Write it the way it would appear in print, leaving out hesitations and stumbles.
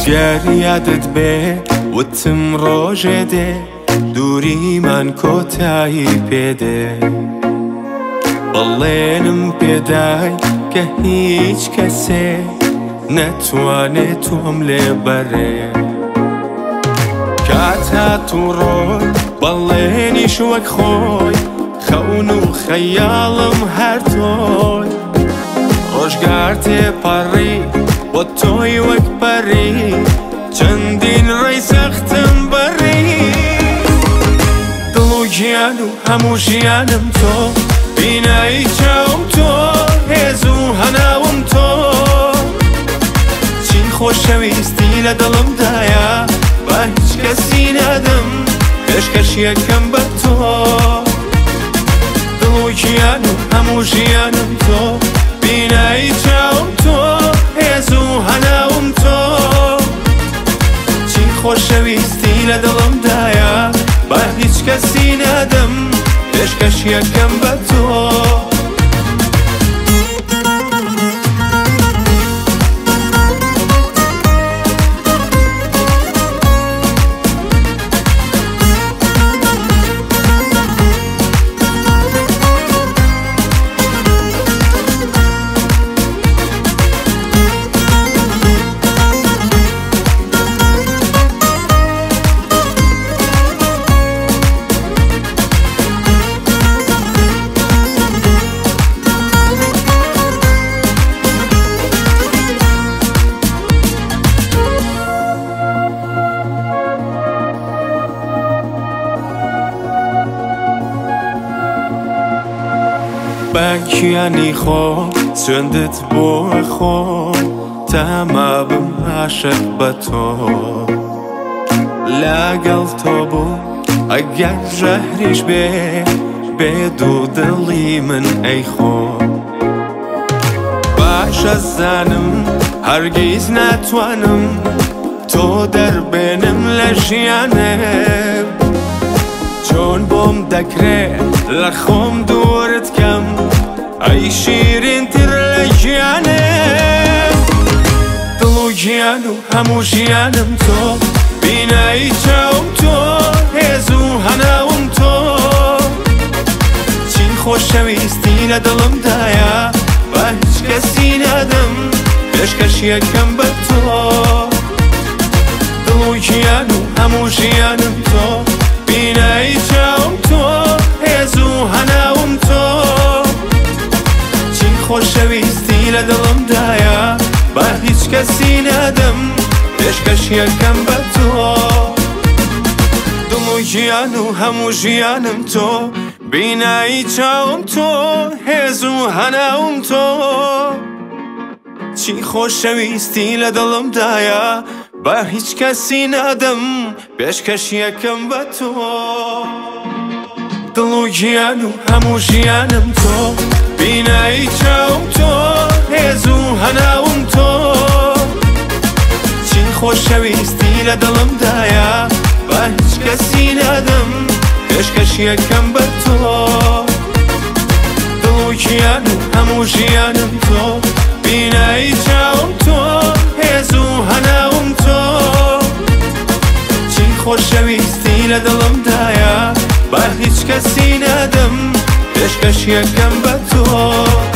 یادت بێ وتم ڕۆژێ دێ دووریمان کۆتایی پێدێ بەڵێنم پێدای کە هیچ کەسێ نەتوانێت تۆم لێ بەرێ کات هاتوو ڕۆی بەڵێنیش وەک خۆی خەون و خەیاڵم هەر تۆی ڕۆژگار تێپەڕی بۆ تۆی وەک پەری چەندین ڕێی سەختم بەڕی دڵ و گیان و هەموو ژیانم تۆ بینایی چاوم تۆ هێز و هەناوم تۆ چی خۆشەویستی لە دڵمدایە با هیچ کەسی نادەم پێشکەشیەکەم بە تۆ دڵ و گیان و هەموو ژیانم تۆ بینایی چاوم تۆ هێز و هەناوم تۆ چی خۆشەویستی لە دڵمدایە با هیچ کەسی نادەم پێشکەشیەکەم بە تۆ بەکیانی خۆ سوێندت بۆ خۆ تاما بم عاشق بە تۆ لەگەڵ تۆ بوو ئەگەر ژەهریش بێ بێدوو دڵی من ئەی خۆ باشە زانم هەرگیز ناتوانم تۆ دەربێنم لە ژیانم چۆن بۆم دەکرێت لە خۆم دوورت کەم ئەی شیرینتر لە ژیانم دڵ و گیان و هەموو ژیانم تۆ بینایی چاوم تۆ هێز و هەناوم تۆ چی خۆشەویستی لە دڵمدایە با هیچ کەسی نادەم پێشکەشیەکەم بە تۆ دڵ و گیان و هەموو ژیانم تۆ بینایی چاوم تۆ هێز و هەناوم تۆ چی خۆشەویستی لە دڵمدایە با هیچ کەسی نادەم پێشکەشیەکەم بە تۆ دڵ و گیان و هەموو ژیانم تۆ بینایی چاوم تۆ هێز و هەناوم تۆ چی خۆشەویستی لە دڵمدایە با هیچ کەسی نادەم پێشکەشیەکەم بە تۆ دڵ و گیان و هەموو ژیانم تۆ بینایی چاوم تۆ هێز و هەناوم تۆ چی خۆشەویستی لە دڵمدایە با هیچ کەسی نادەم پێشکەشیەکەم بە تۆ دڵ و گیان و هەموو ژیانم تۆ بینایی چاوم تۆ هێز و هەناوم تۆ چی خۆشەویستی لە دڵمدایە با هیچ کەسی نادەم پێشکەشیەکەم بە تۆ